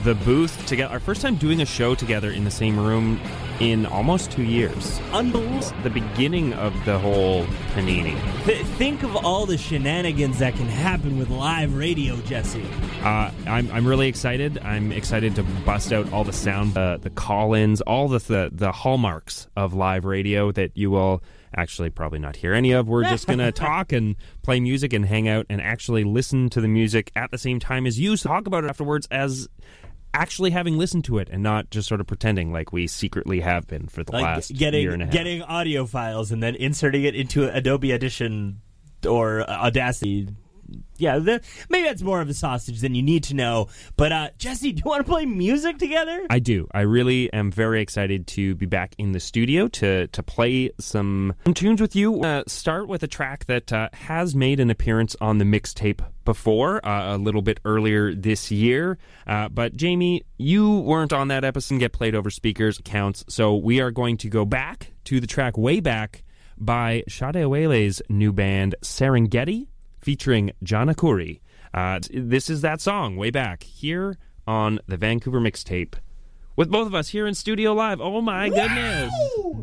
the booth together. Our first time doing a show together in the same room in almost 2 years. Unbelievable. The beginning of the whole panini. Think of all the shenanigans that can happen with live radio, Jesse. I'm really excited. I'm excited to bust out all the sound, the call-ins, all the hallmarks of live radio that you will actually probably not hear any of. We're just going to talk and play music and hang out and actually listen to the music at the same time as you. So talk about it afterwards as actually having listened to it and not just sort of pretending like we secretly have been for the last year and a half. Getting audio files and then inserting it into Adobe Audition or Audacity. Yeah, maybe that's more of a sausage than you need to know. But, Jesse, do you want to play music together? I do. I really am very excited to be back in the studio to play some tunes with you. Start with a track that has made an appearance on the mixtape before, a little bit earlier this year. But, Jamie, you weren't on that episode and get played over speakers accounts. So we are going to go back to the track Way Back by Sade Awele's new band Serengeti, featuring John Akuri. This is that song, Way Back, here on the Vancouver Mixtape. With both of us here in studio live. Oh my goodness!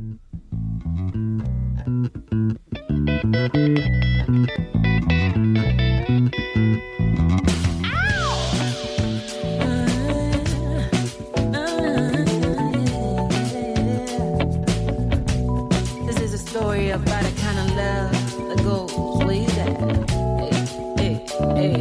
This is a story about a kind of love that goes way back. Hey.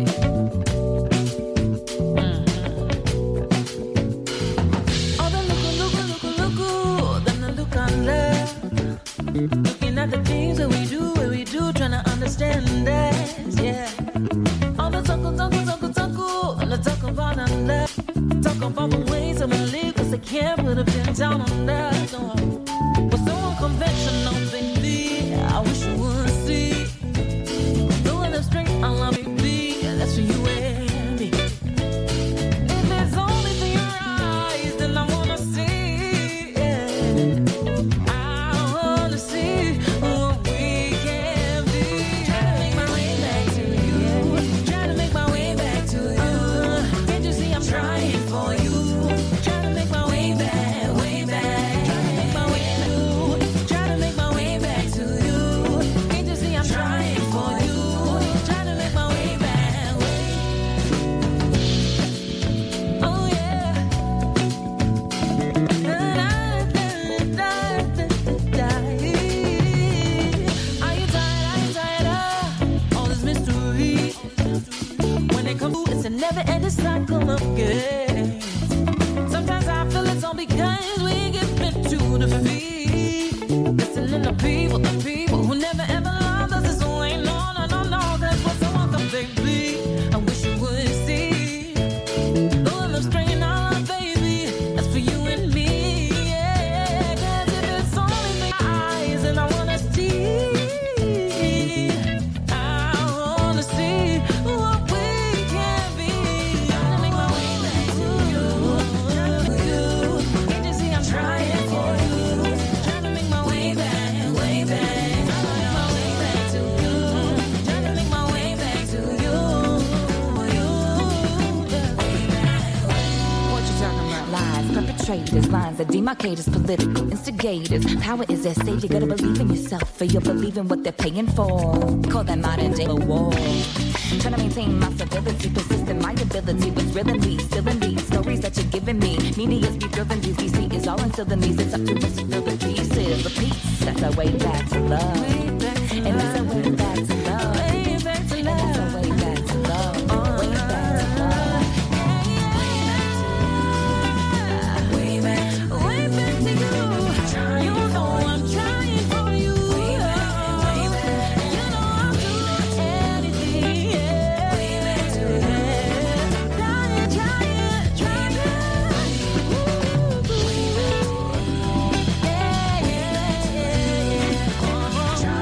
Oh, the look, then the look on love. Looking at the things that we do, trying to understand that, yeah. All the talk, and the talk about our love. Talk about the ways that we live, 'cause they can't put a pin down on us. But so unconventional, baby, I wish you would see. Doing the straight, I love you. That's for you and me. If it's only through your eyes, then I wanna see. Yeah. I wanna see what we can be. Try to make my way back to you. Try to make my way back to you. Can't you see I'm trying for you? Try to make my way back, way back. Try to make my way back. Try to make my way back to you. Can't you see I'm trying for you? Try to make my way back. It's a never-ending cycle of games. Sometimes I feel it's all because we get bit to the feet. Listening to people who never ever loved us this way. No, that's what someone come, baby. I wish you would see. Though I'm straying out, baby, that's for you and me. Yeah, 'cause if it's only the eyes, and I wanna see. Traitors, lines that demarcate as political instigators. Power is at stake, you gotta believe in yourself, for you'll believe in what they're paying for. Call that modern day war. Trying to maintain my civility, persist in my ability. What's real in me, still in these stories that you're giving me. Media's be thrilling these, VC is all until the knees. It's up to us to fill the pieces. The peace, that's our way back to love. And it's our way back to love. And it's our way back to love. Way back to love. Yeah.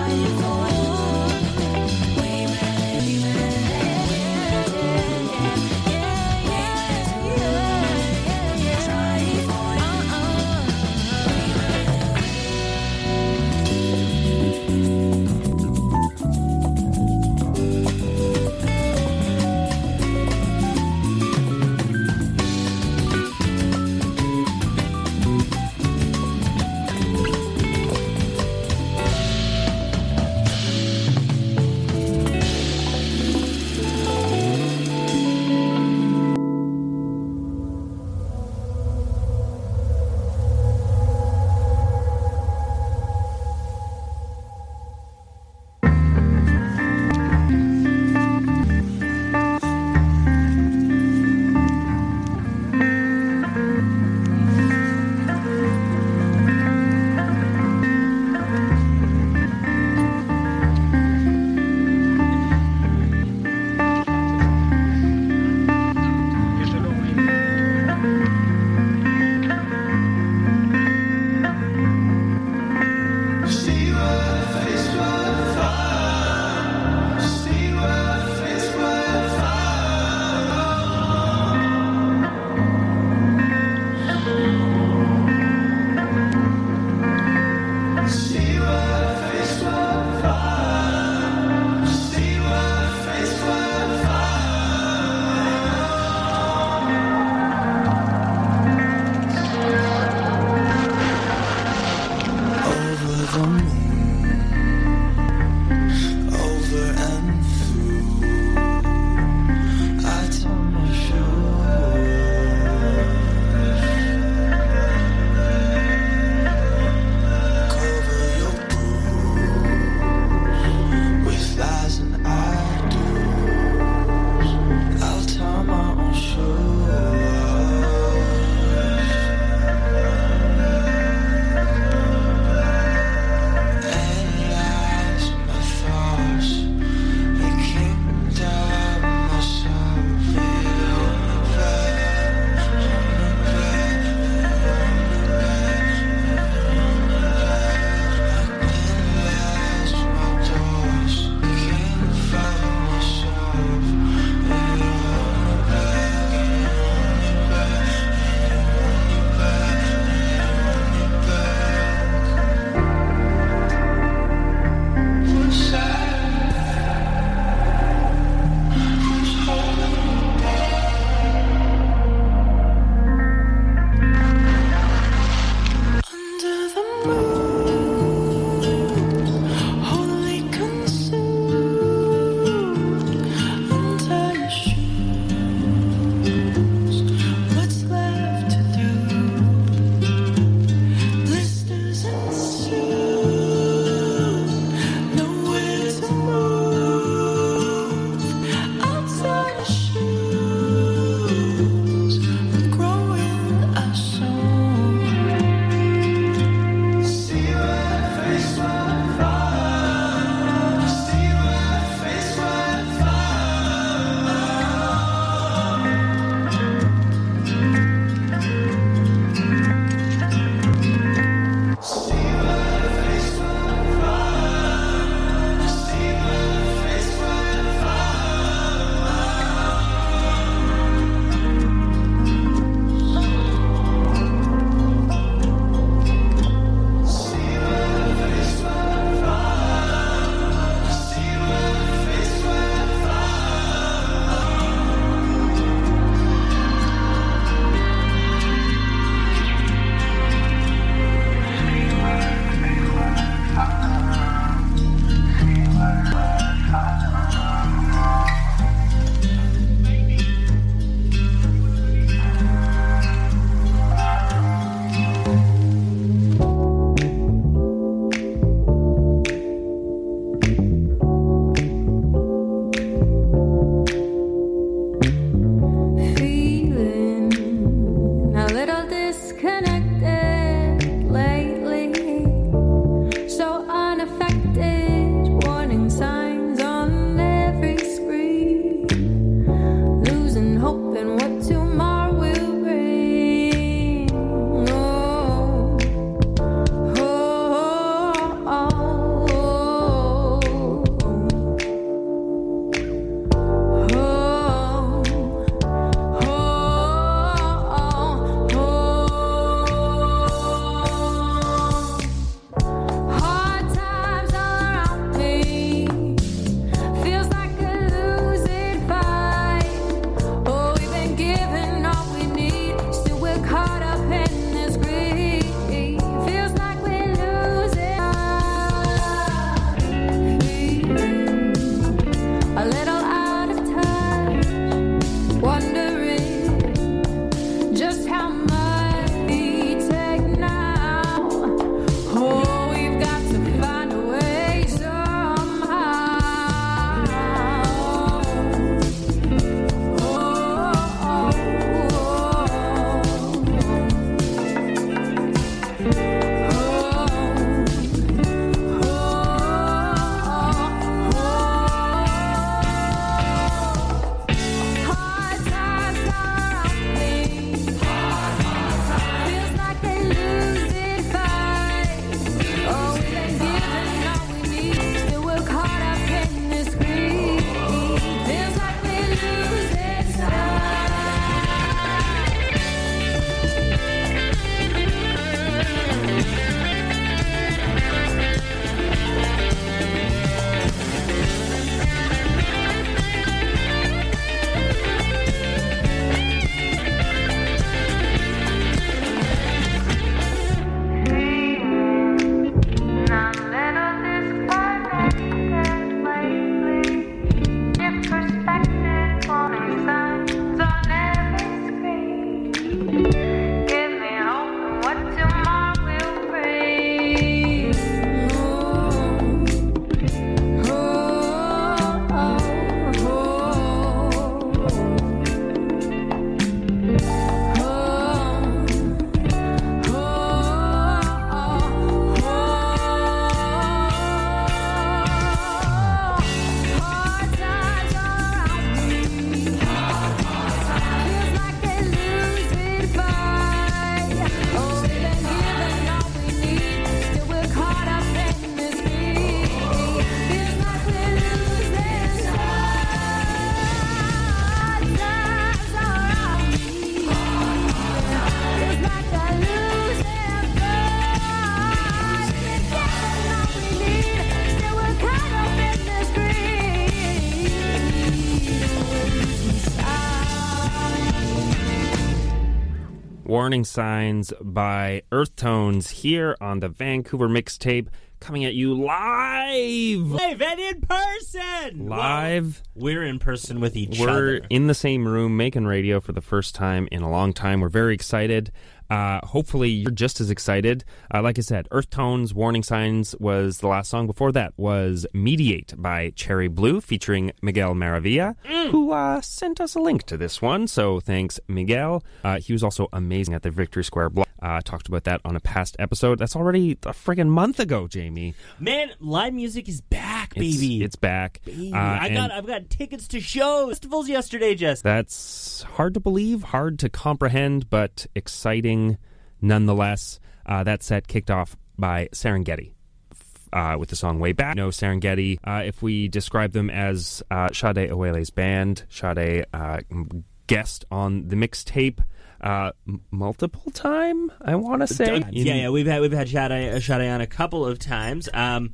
Warning Signs by Earth Tones here on the Vancouver Mixtape, coming at you live and in person. Live. Well, we're in person with each other. We're in the same room making radio for the first time in a long time. We're very excited. Hopefully you're just as excited. Like I said, Earth Tones, Warning Signs was the last song. Before that was Mediate by Cherry Blue featuring Miguel Maravilla, who sent us a link to this one. So thanks, Miguel. He was also amazing at the Victory Square blog. Talked about that on a past episode. That's already a friggin' month ago, Jamie. Man, live music is back, baby. It's back. Baby. I've got tickets to shows, festivals yesterday, Jess. That's hard to believe, hard to comprehend, but exciting nonetheless. That set kicked off by Serengeti with the song Way Back. No, Serengeti, if we describe them as Sade Awele's band, Sade guest on the mixtape multiple time, I want to say. Yeah, we've had Sade on a couple of times. And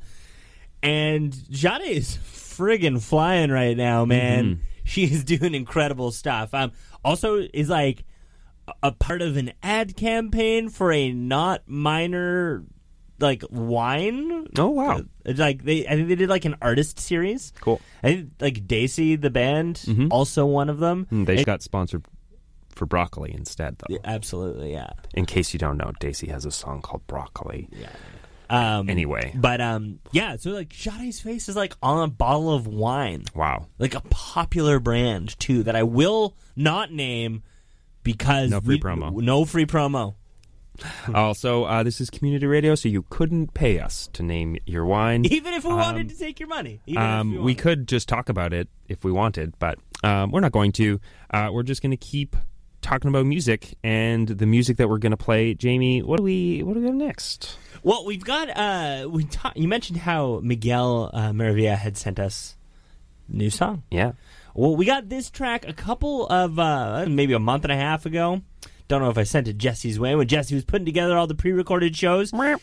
Sade is friggin' flying right now, man. Mm-hmm. She is doing incredible stuff. Also is like a part of an ad campaign for a not minor like wine. Oh wow! I think they did like an artist series. Cool. I think like Daisy the band, also one of them. They got sponsored for Broccoli instead, though. Yeah, absolutely, yeah. In case you don't know, Daisy has a song called Broccoli. Yeah. Anyway. But yeah, so like Sade's face is like on a bottle of wine. Wow. Like a popular brand too that I will not name because no free promo. No free promo. Also, this is community radio, so you couldn't pay us to name your wine. Even if we wanted to take your money. We could just talk about it if we wanted, but we're not going to. We're just going to keep talking about music and the music that we're going to play. Jamie, what do we have next? Well, we've got you mentioned how Miguel Maravilla had sent us a new song. Yeah. Well, we got this track a couple of maybe a month and a half ago. Don't know if I sent it Jesse's way when Jesse was putting together all the pre-recorded shows. But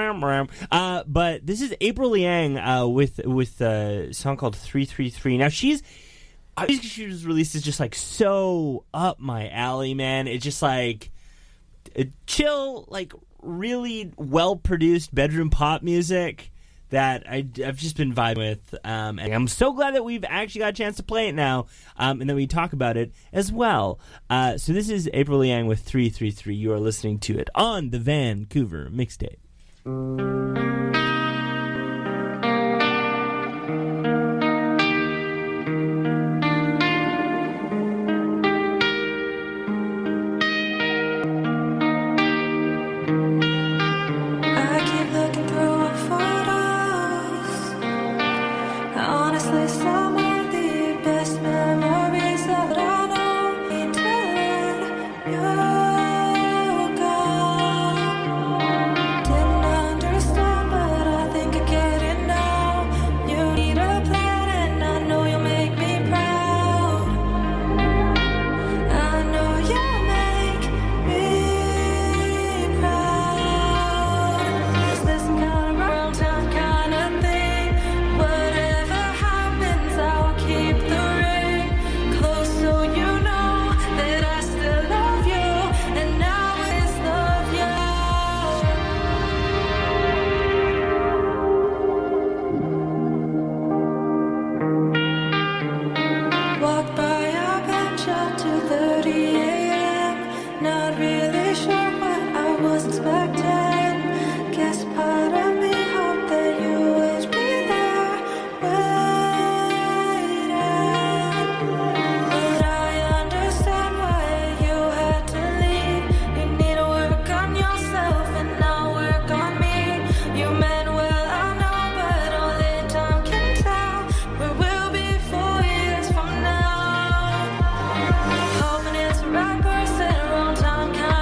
this is April Liang with a song called 333. Now she was released is just like so up my alley, man. It's just like chill, like really well-produced bedroom pop music that I've just been vibing with. And I'm so glad that we've actually got a chance to play it now, and that we talk about it as well. So this is April Liang with 333. You are listening to it on the Vancouver Mixtape. Right person, wrong time,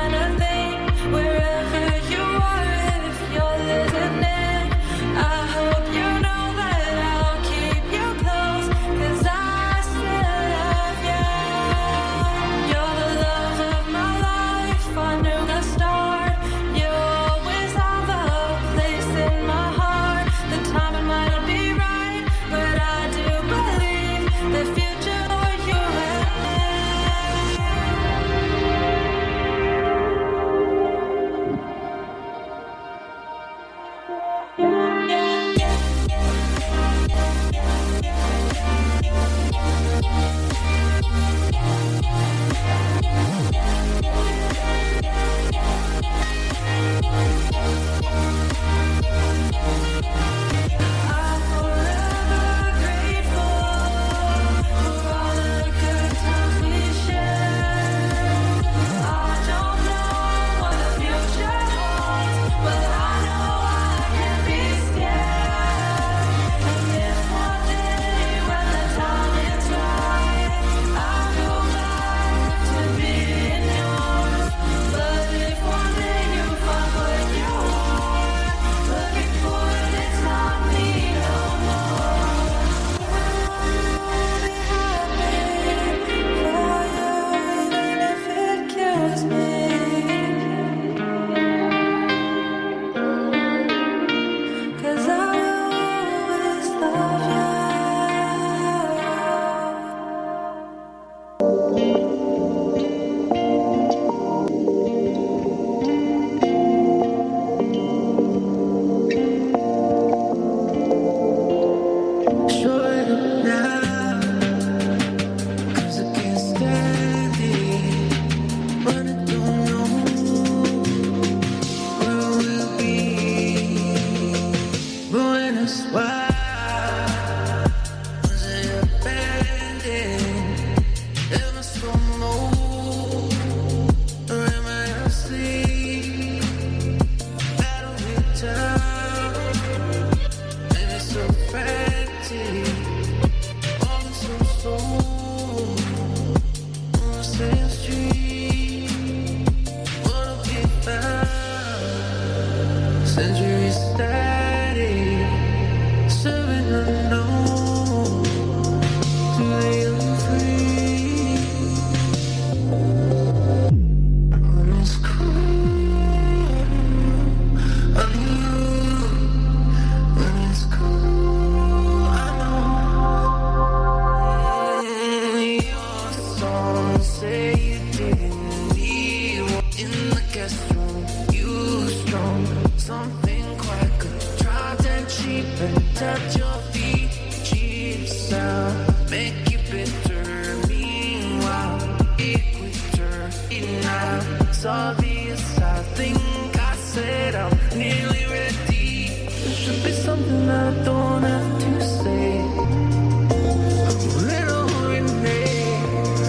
Touch your feet, cheap sound, make you bitter. Meanwhile, equator, now it's obvious. I think I said I'm nearly ready. There should be something that I don't have to say. A little renee.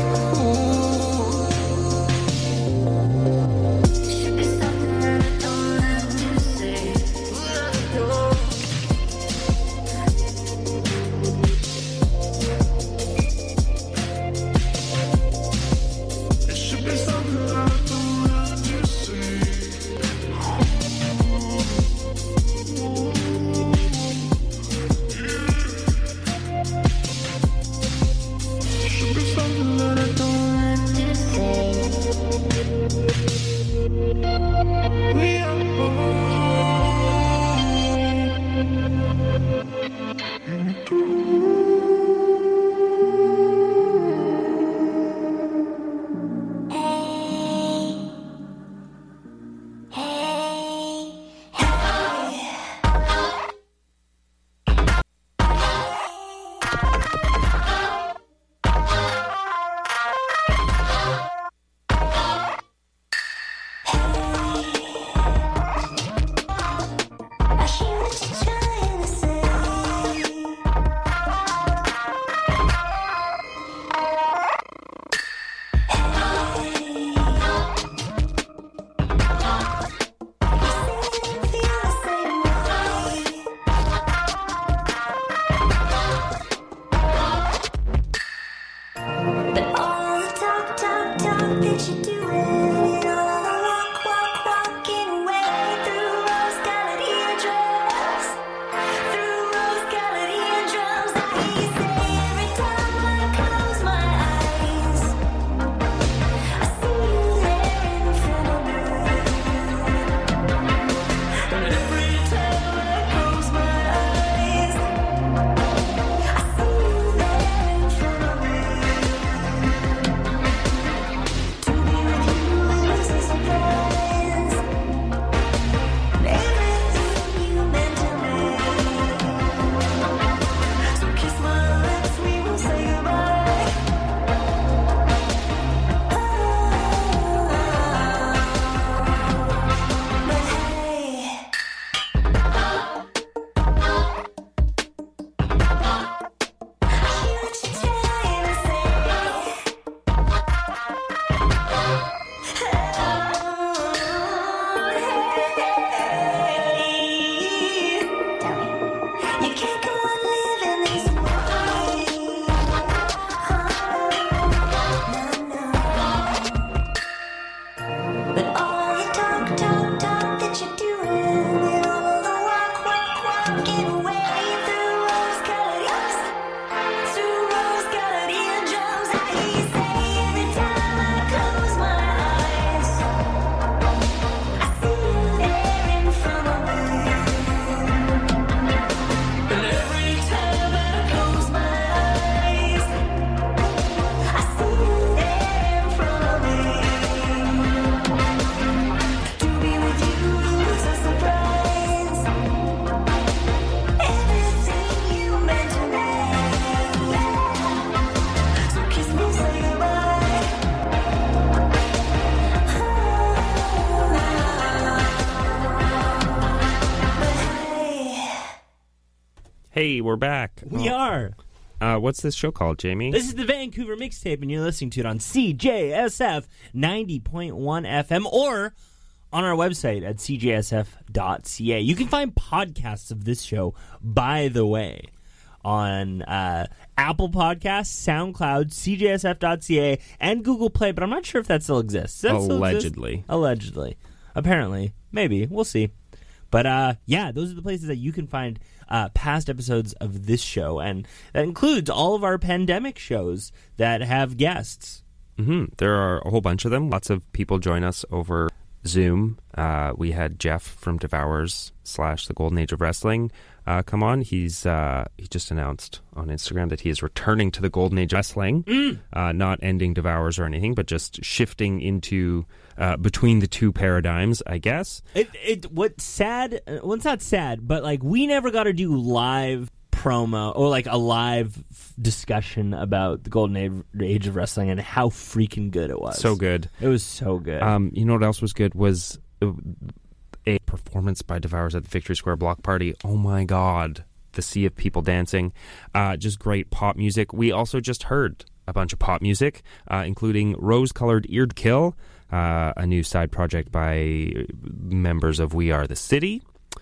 There should be something that I don't have to say. Hey, we're back. We are. What's this show called, Jamie? This is the Vancouver Mixtape, and you're listening to it on CJSF 90.1 FM or on our website at cjsf.ca. You can find podcasts of this show, by the way, on Apple Podcasts, SoundCloud, cjsf.ca, and Google Play, but I'm not sure if that still exists. Does that still exist? Allegedly. Apparently. Maybe. We'll see. But, yeah, those are the places that you can find past episodes of this show, and that includes all of our pandemic shows that have guests. Mm-hmm. There are a whole bunch of them. Lots of people join us over Zoom. We had Jeff from Devours / The Golden Age of Wrestling come on. He just announced on Instagram that he is returning to the Golden Age of Wrestling, not ending Devours or anything, but just shifting into between the two paradigms, I guess. What's sad? Well, it's not sad, but like we never got to do live promo or like a live discussion about the Golden Age of Wrestling and how freaking good it was. So good. It was so good. You know what else was good was a performance by Devours at the Victory Square Block Party. Oh my God. The sea of people dancing. Just great pop music. We also just heard a bunch of pop music, including Rose-Colored Eared Kill, a new side project by members of We Are the City.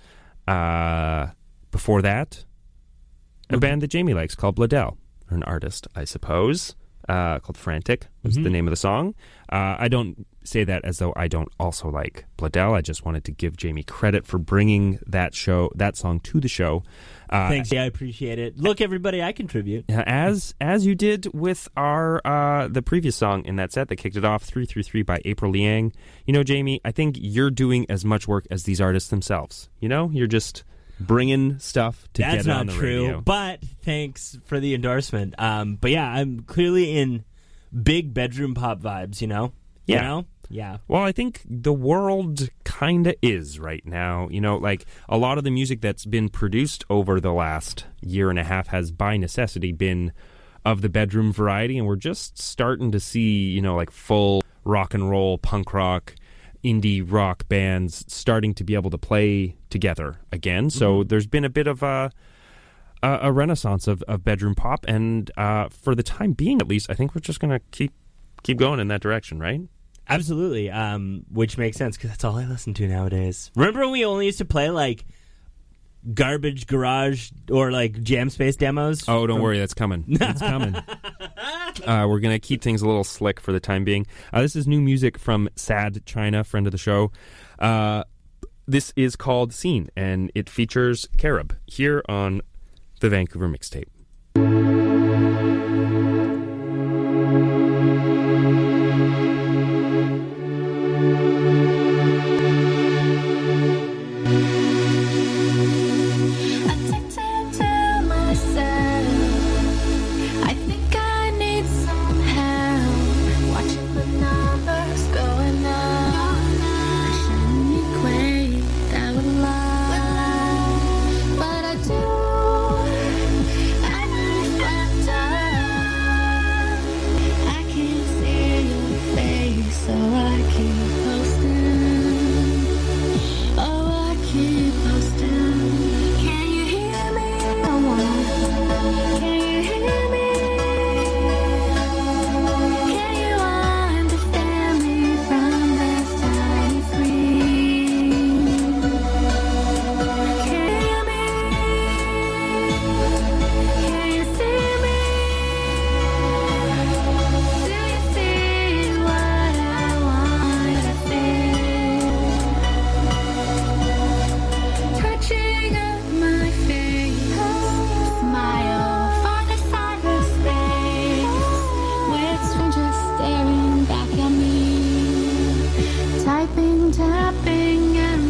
Before that, a band that Jamie likes called Bladel, or an artist, I suppose, called Frantic was the name of the song. I don't say that as though I don't also like Bladel. I just wanted to give Jamie credit for bringing that song to the show. Thanks, I appreciate it. Look, everybody, I contribute. As you did with our the previous song in that set that kicked it off, 333 by April Liang. You know, Jamie, I think you're doing as much work as these artists themselves. You know, you're just bringing stuff to get on the radio. That's not true, but thanks for the endorsement. But yeah, I'm clearly in big bedroom pop vibes, you know? Yeah. You know? Yeah. Well, I think the world kind of is right now. You know, like a lot of the music that's been produced over the last year and a half has by necessity been of the bedroom variety, and we're just starting to see, you know, like full rock and roll, punk rock, indie rock bands starting to be able to play together again. So there's been a bit of a renaissance of bedroom pop, and for the time being, at least, I think we're just going to keep going in that direction, right? Absolutely, which makes sense because that's all I listen to nowadays. Remember when we only used to play like garbage garage or like jam space demos? Oh, don't worry, that's coming. It's coming. We're going to keep things a little slick for the time being. This is new music from Sad China, friend of the show. This is called Scene, and it features Carob here on the Vancouver Mixtape. Tapping and